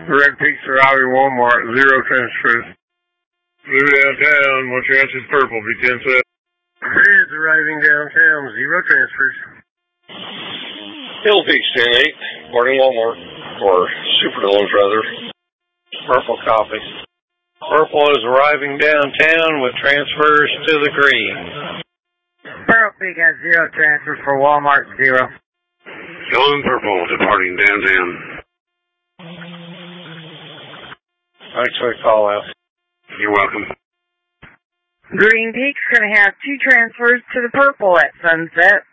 Red Peaks arriving Walmart, 0 transfers. Blue downtown, what's your answer? Purple, B10 set. Red's arriving downtown, 0 transfers. Hill Peaks 10-8, boarding Walmart, or Superdomes rather. Purple copy. Purple is arriving downtown with transfers to the green. Pearl Peak has 0 transfers for Walmart, 0. Yellow and purple departing downtown. Thanks for the call out. You're welcome. Green Peak's going to have 2 transfers to the purple at sunset.